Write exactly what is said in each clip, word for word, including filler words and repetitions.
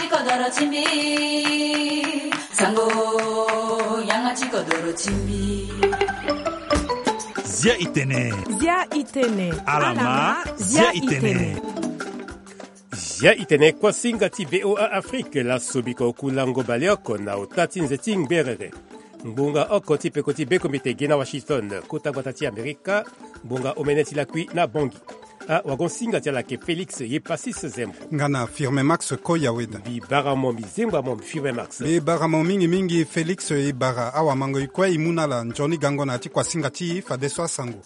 chikodoro chimbi sango yanga chikodoro chimbi Zia itene Zia itene Alama Zia itene Zia itene kwa singa ti V O A Afrique la sobiko kulango balioko na otati nzeti ngberere. Mbunga oko ti peko ti beko mitege na Washington kota gwatati Amerika, mbunga omeneti la kui na bongi. A wagon singa ti alake Felix ye pasis zembo. Ngana firme Max koya weda. Bi bara momi zembo momi firme Max. Bi bara momi mingi Felix ye bara awa mango ikwa imuna la njoni gango na ti kwa singa ti fadeswa sango.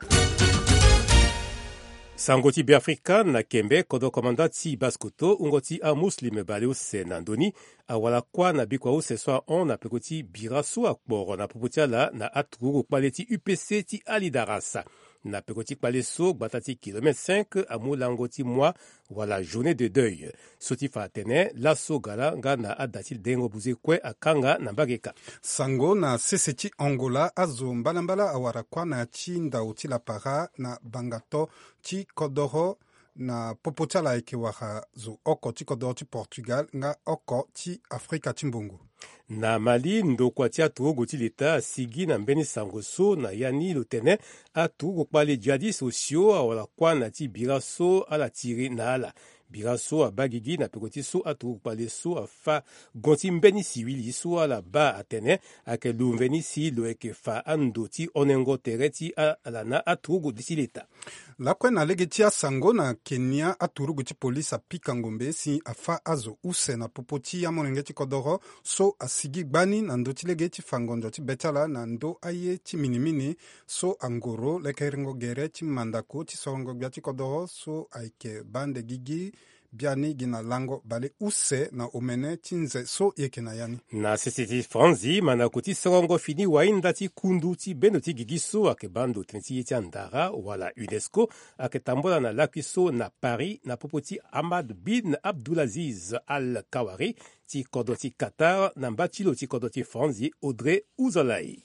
Sango ti Biafrika na kembe kodo komanda ti baskoto ungo ti a muslim baleo se nandoni a wala kwa na bikwa u se soa on na peko ti biraso akporo na popotia la na atrugu kpale ti U P C ti alidarasa. Na peko ti kpale so gbata ti kilomètre cinq a mulango ti mwa wala journée de deuil. Soti fa atene la so gala nga na adatil dengo buze kwe akanga na bageka. Sango na sese ti Angola azo mbalambala awara kwa na ti ndau ti la para na bangato ti kodoro na popotia la eke waka zo oko ti kodoro ti Portugal nga oko ti Afrika ti mbongo. Na Mali ndokwa ti aturugu ti leta asigi na mbeni sango so na yani lo tene aturugu kpale jihadiste osio awala kwa na ti biraso ala tiri na ala. Biraso abagigi na peko ti so aturugu kpale so afa gonti mbeni siwili so ala ba atene ake lo mbeni si lo eke fa ando ti onengo tere ti ala na aturugu ti leta. Lakwe na lege ti asango na Kenya aturugu ti polisi apika ngombe si afa azo use na popo ti amolenge ti kodoro so asigi gbani na ndo ti lege ti fangonjo ti betala na ndo aye ti minimini so angoro leke ringo gere ti mandako ti sorongo gbia ti kodoro so aike bande gigi biani gina lango bale use na omene ti nze so yeke na yani. Na sese ti franzi manako ti sorongo fini wainda ti kundu ti beno ti gigi so ake bando tene ti ye ti andara wala UNESCO ake tambola na laki so na Paris na popo ti Ahmad bin Abdulaziz Al Kawari ti kodo ti Qatar na mbatilo ti kodo ti franzi Audrey Uzolai.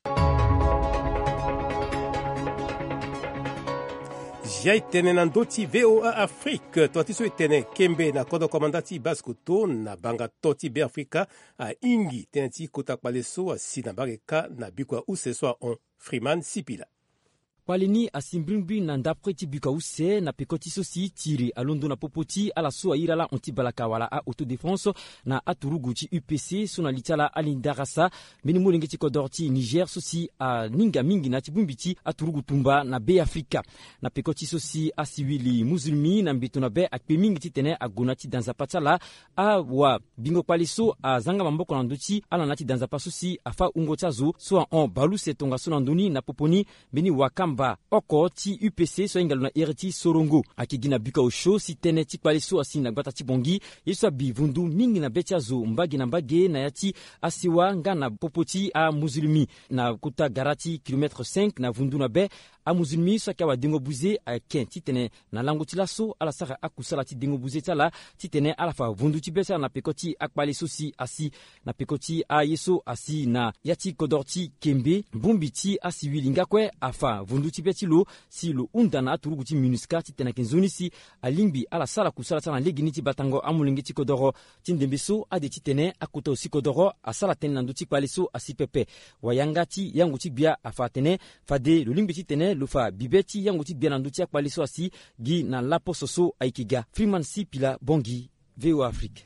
Jia itene na ndo ti V O A Afrique to ti so itene kembe na kodo komanda ti baskoto na banga to ti Biafrika a ingi tene ti kota kpale so asi na bareka na bikwa use so on Freeman Sipila. Palini asimbrimbi na ndapre ti buka use na pekoti so si tiri alondo na popoti ala so ira la onti balaka wala a autodéfense na aturugu ti U P C so na litala alindarasa meni molenge ti kodor ti Niger so si a ninga mingi na ti bumbi ti aturugu tumba na be Afrika na pekoti so si asiwili musulmi na mbeto na be akpe mingi ti tene agona ti danzapa tala a wa bingo pali so a zanga mamboko na ndoti ala na ti danzapa so si afa ungo tazo so on balu se tonga so na ndoni na poponi meni wakamba oko ti U P C so ingalo na eriti sorongo akigina bika osho si tene ti kpale so asi na gbata ti bongi yeso bi vundu mingi na beti azo mbagi na mbage na yati asiwa nga na popoti a musulmi na kuta garati kilomètre cinq na vundu na be a musulmi so kawa dingo buze a ken ti tene na lango ti laso ala sara akusala ti dingo buze tala ti tene ala fa vundu ti besa na pekoti akpale so si asi na pekoti a yeso asi na yati kodorti kembe bumbi ti asi wilinga kwe afa vundu ti beti lo si lo unda na aturugu ti minuska ti tene kenzoni si alimbi ala sala kusala tala legini ti batango amulingi ti kodoro ti ndembe so ade ti tene akuta si kodoro asala tene na ndo ti kpale so asi pepe wayanga ti yango ti bia afa tene fade lo limbi ti tene lo fa bibeti yango ti bia na ndo ti akpale so asi gi na lapo soso aikiga Freeman Sipila bongi V O A Afrique.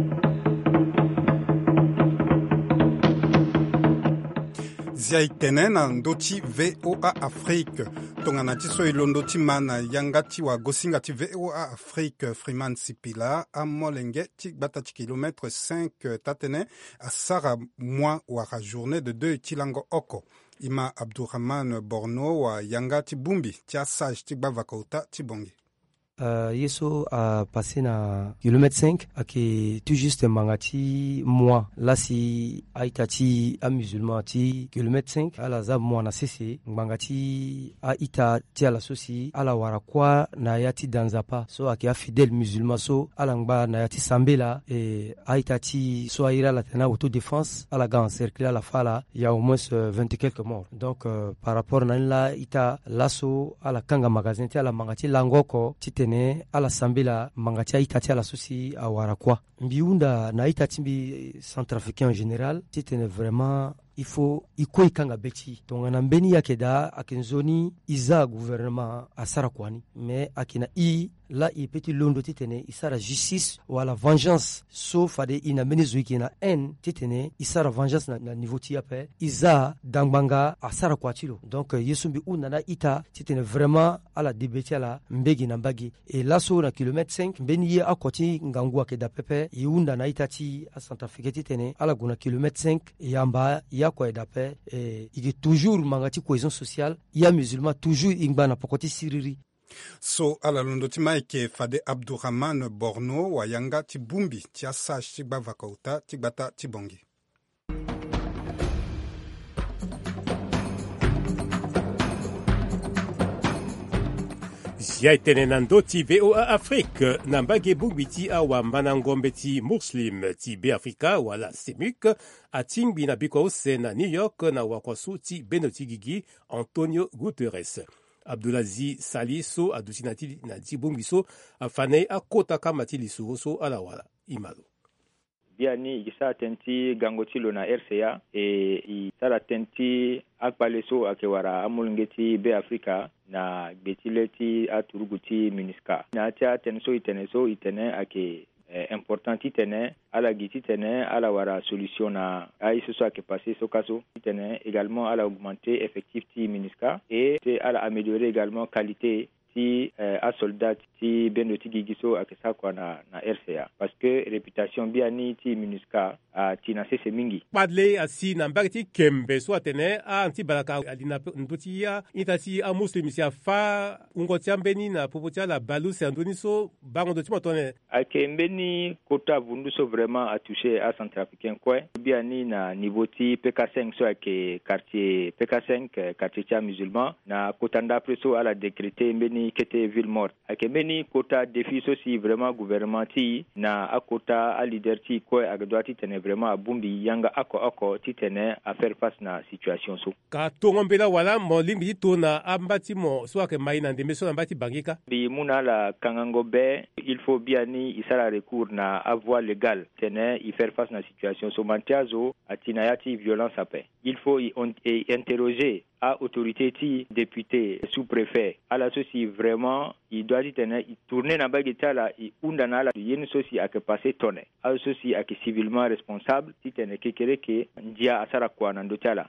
Zia itene na ndo ti V O A Afrique tongana ti so ilondo ti mana yanga ti wa gosinga ti V O A Afrique Freeman Sipila amolenge ti gbata ti kilomètre cinq tatene asara mwa wara journée de deux ti lango oko ima Abdourahman Borno wa yanga ti bumbi ti asage ti gbavaka uta ti bongi. Uh, yeso a passé na kilomètre cinq ake tout juste mangati moi là si aitati a musulman ti kilomètre cinq ala za moi na cc mangati a ita ti ala sosi ala wara kwa na yati danzapa so ake a fidèle musulman so ala ngba na yati sambela et aitati so aira la tena auto défense ala ga encercler la fala il y a au moins euh, vingt et quelques morts donc euh, par rapport na la ita laso ala kanga magasin ti ala mangati langoko ti tene titene ala sambela mangati itati ala susi awara kwa mbiunda na itati mbi centrafricain en général titene vraiment il faut iko ikanga beti donc na mbeni yake da akinzoni iza gouvernement asara kwani mais akina i la i petit londo titene isara justice wala vengeance sauf ade ina mbeni zuiki na en titene isara vengeance na, na niveau ti ape iza dangbanga asara kwatilo donc yesumbi una na ita titene vraiment ala debeti ala mbegi na mbagi et là sur na kilomètre cinq mbeni ye akoti ngangua ke da pepe iunda na itati a Centrafrique titene ala guna kilomètre cinq yamba ya kwa edape eh, il est toujours mangati cohésion sociale il y a musulman toujours ingba pokoti siriri so ala londo ti maike fade Abdourahman Borno wayanga ti bumbi ti asage ti gba vakauta ti gbata ti bongi. Zia itene nando ti V O A Afrique na mbage bungbi ti awamba na ngombe ti Muslim ti Beafrika wala Semuk atingbi na bikwa use na New York na wakwasu ti beno ti gigi Antonio Guterres. Abdulaziz Sali so adusi na ti na ti bungbi so afane akota kama ti lisuro so ala wala imalo. Biani igisa tenti gangotilo na R C A e isara tenti akpaleso akewara amulngeti be Afrika na betileti aturuguti MINUSCA na tia tenso iteneso itene ake eh, important itene ala giti tene ala wara solution na aisoso ake passé so kaso itene également ala augmenter effectif ti MINUSCA et ala améliorer également qualité ti euh, a soldat ti bendo ti gigiso akesa kwa na na R C A parce que réputation biani ti MINUSCA a ti na sese mingi padle asi na mbakti kembe so atene a anti balaka alina ndotia itati a muslim sia fa ungotia mbeni na popotia la balu se andoni so bango doti motone a kembeni kota vundu so vraiment a touché a centrafricain quoi biani na niveau ti P K cinq so ke quartier P K cinq quartier tia musulman na kotanda preso ala décréter mbeni kete ville morte akemeni kota défi aussi vraiment gouvernement ti na akota a leader ti ko agdwati tene vraiment bumbi yanga ako ako ti tene a faire face na situation so ka tongombela wala mo limbi to na ambati mo so ke maina ndembe so ambati bangika bi muna la kangango be il faut bien ni isala recours na a voie légale tene y faire face na situation so mantiazo atina yati violence à paix il faut y, on, y interroger à autorité ti député sous-préfet à la ceci vraiment il doit dire il tourner na bagita la il unda na la yeni ceci a que passer tonne à ceci a que civilement responsable ti tene kekere ke ndia asara kwa na ndotala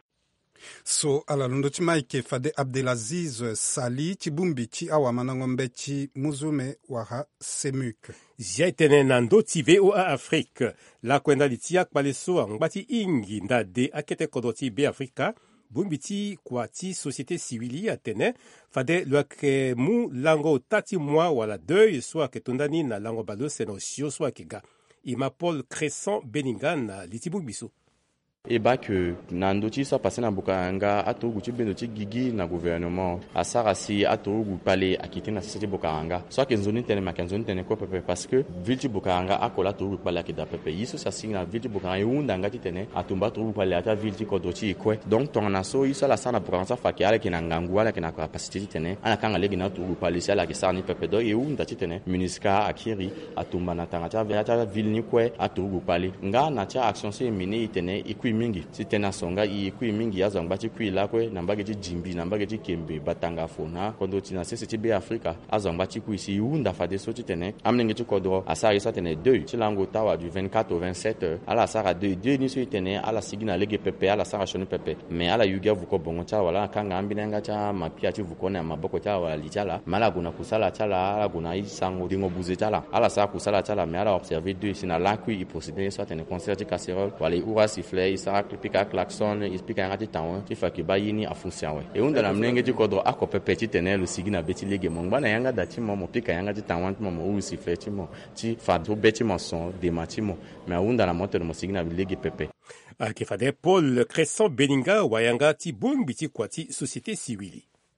so ala londo ti maike fade Abdelaziz Sali ti bumbi ti awamana ngombe ti muzume wara Semuk zia itene nando ti V O A Afrique la kwenda litia kpaleso angbati ingi ndade akete kodoti be Afrika bumbi ti kwa ti société civile atene fade luake mu lango tati mwa wala deuil soit ke tondani na lango balo seno sio soit ke ga ima Paul Crescent Beninga na litibu biso et bah que nandoti ça passé na bokanga atogu ti benoti gigi na gouvernement asara si atogu palé akité na société bokanga soit que zone tene makanzone tene ko pepe parce que ville bokanga akola togu palé akida pepe yiso ça signe na ville bokanga yunda ngati tene atumba togu palé ata ville kodoti ko donc ton na so yiso la sana bokanga fa ki ala ki na ngangu ala ki na capacité tene ana kanga legi na togu palé si ala ki sa ni pepe do yunda ti tene MINUSCA akiri atumba na tanga ta ata ville ni ko atogu palé nga na cha action se mini tene ikui mingi si tena songa i kui mingi ya zangba ti kui lakwe na mbage ti jimbi na mbage ti kembe batanga fona kondo tina sese ti be Afrika azangba ti kui si unda fade so ti tene amnenge ti kodro asari sa tene deux ti lango tawa du vingt-quatre au vingt-sept ala sara deux deux ni so tene ala sigina lege pepe ala sara shoni pepe mais ala yuga vuko bongo cha wala kanga ambinanga cha mapia ti vuko na maboko cha wala lichala mala guna kusala chala ala guna isango dingo buze chala ala sara kusala chala mais ala observer deux sina lakui i procéder so tene concert ti casserole wala ura sifflet sara pika klaxon ispika ngati tawo ti fa ki bayini a fonction we e unda na mnenge ti kodro ako pepe ti tene lo sigina beti lege mongba na yanga dati mo mo pika yanga ti tawo mo mo usi fe ti mo ti fa to beti mo son de matimo mais unda na moto mo sigina lege pepe a ke fade Paul Crescent Beninga wayanga ti bumbi ti kwati société civile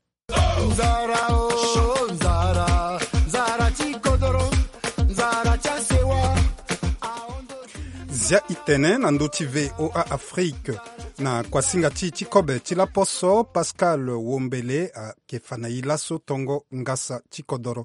Zara oh Zara Zara ti kodro Zara cha sewa zia itene na ndoti V O A Afrique na kwasinga ti ti kobe ti la poso Pascal Wombele a ke fana ilaso tongo ngasa ti kodoro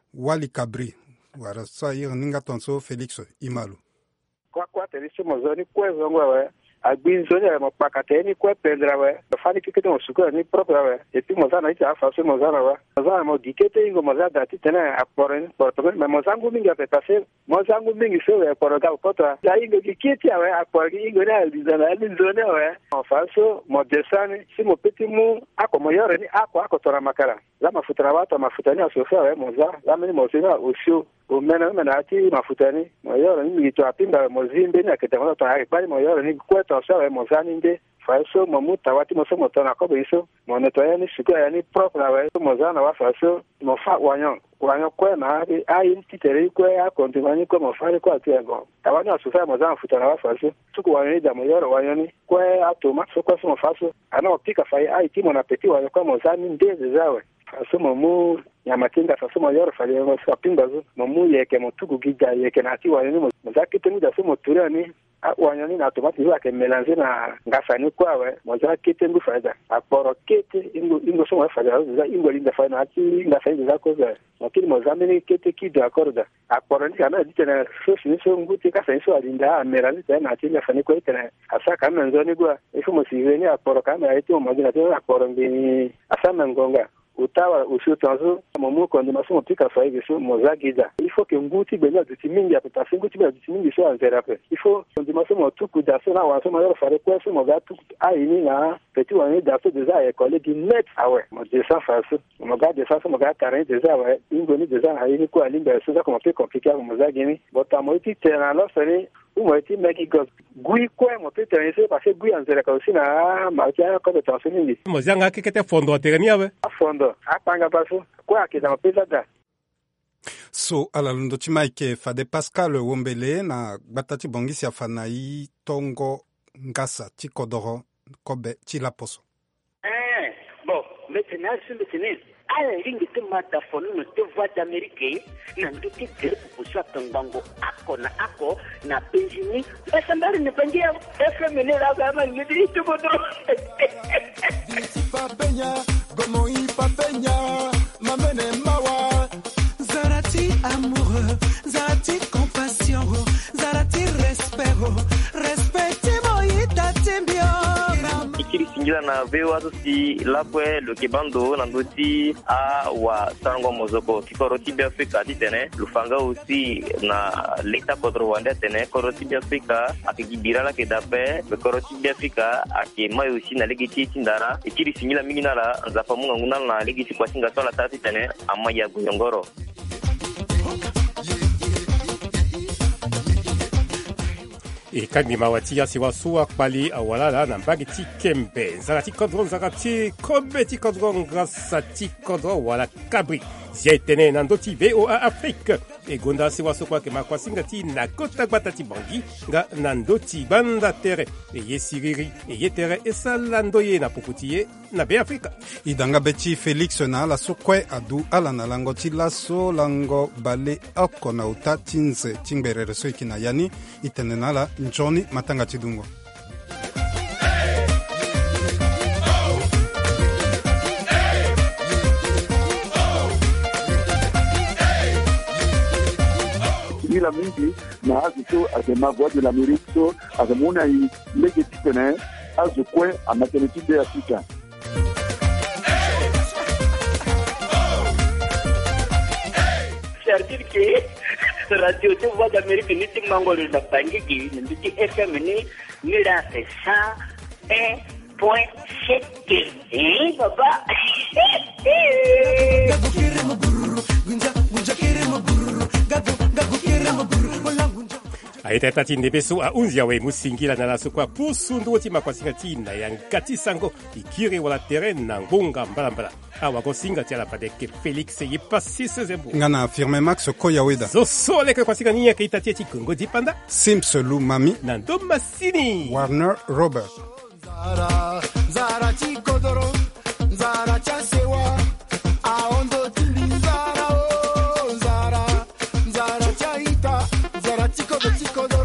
Wali Kabri wara sa ir ninga tonso Felix Imalu kwa kwa telisi mozoni kwezo ngwe agbinzo ya mapakate ni kwe pendra we fani kikete mosuko ni propre we et puis mozana ita afaso mozana we mozana mo dikete ingo mozada titena aporen porto me mozangu mingi apetase mozangu mingi so we poroga kota ya ingo dikete ya we aporgi ingo na alizana alizona we afaso modesani si mo petimu ako moyore ni ako ako tora makara la mafuta watu mafutani asofia we moza la mimi mozina usio umena mena ati mafutani moyore ni mito apinda mozimbe ni aketama to ari bali moyore ni kwa tosha mozani nde faso mamuta wati moso motona ko biso monetoya ni siku ya ni propre wa mozana wa faso mo fa wanyo wanyo kwa na ai titere kwa ya kontimani kwa mo fa kwa tiago tawani asufa mozana futana wa faso tuku wanyo da moyore wanyo ni kwa atoma so kwa so faso ana opika fa ai timo na peti wanyo kwa mozani nde zawe faso mamu ya matinda faso moyore fa le mo sapinda zo mamu yeke motuku giga yeke na ti wanyo ni mozaki temu da so moturani wanyoni na tomati hiyo akemelanze na ngasani kwawe moja kete ngu faida aporo kete ingo ingo so faida za ingo linda faida ati ngasani za koza lakini mozamini kete kido akorda aporo ni kana ditena so so nguti kasa so alinda amerali tena ati ngasani kwa tena asa kama nzoni gwa ifo mosiveni aporo kama ati omagina tena aporo ngini asa ngonga utawa usiotanzo mamu kondi masomo pika faige so mozagida ifo ke nguti benya dutimingi apeta nguti benya dutimingi so anzerape ifo kondi masomo tuku da so na waso mayoro fare kwa so mogatu aini na petit wani da so déjà école di net awe mo de sa faso mo ga de sa so mo ga terrain déjà awe ingoni déjà aini ko alimba so ça comme peu compliqué mo zagini botamo iti terrain lo sere umo iti meki go gui kwa mo pe terrain se parce gui anzera ka aussi na ma kia ko de tension ni mo zanga kekete fondo terrain awe fondo apanga paso kwa kida mapesa da so ala lundo chimaike fade Pascal Wombele na batati bongisi afanai tongo ngasa chikodoro kobe chilaposo eh bon maintenant c'est maintenant ala lingi te mata fonu no te voix d'Amérique na nduki te pusha tangango ako na ako na penjini esambari ne pangia efemene la gama ngidi tu bodo papenya gomo i papenya mamene mawa zarati amoureux zarati compassion zarati respect respect moita tembio ikiri singira na vewa si lapwe lo kibando na ndoti a wa sango mozoko kikoroti bi Afrika ditene lufanga aussi na leta kodro wanda tene koroti bi Afrika akigibira la kedape koroti bi Afrika akemayo aussi na legiti tindara ikiri singira mingina la nzafa munga nguna na legiti kwa singa sola tati tene amaya guyongoro e kandi mawatia siwasua kpali awalala na mbagi ti kembe nzala ti kodro nzala ti kobe ti kodro ngasa ti kodro wala kabri zia itene na ndoti V O A Afrique e gonda siwaso kwa ke makwasinga ti na kota gbata ti bangi nga na ndoti banda tere e ye siriri e ye tere e salando ye na puputi ye na be Afrika idanga beti Felix na ala sokwe adu ala na lango ti laso lango bale oko na uta tinze tingberere so ikina yani itene na la njoni matanga tidungo la mingi na azuto azema voix de l'Amérique so azemuna i legetitene azukwe a maternité de Africa c'est-à-dire que radio de voix d'Amérique ni ti mangolo na bangi ki ni ti F M ni ni la c'est ça un point sept eh baba aita tati nebeso a unzia we musingila na laso kwa pusundu ti makwasinga ti na yangati sango ikiri wala terrain na ngonga mbalambala awa ko singa ti ala padeke Felix ye passi sezembo ngana affirme Max Koyaweda zo sole ke kwasinga ni ke itati ti Kongo di panda Simselu Mami na ndo masini Warner Robert zara zara ti kodoro zara cha sewa aondo tili zara o zara zara cha ita zara ti kodo ti kodo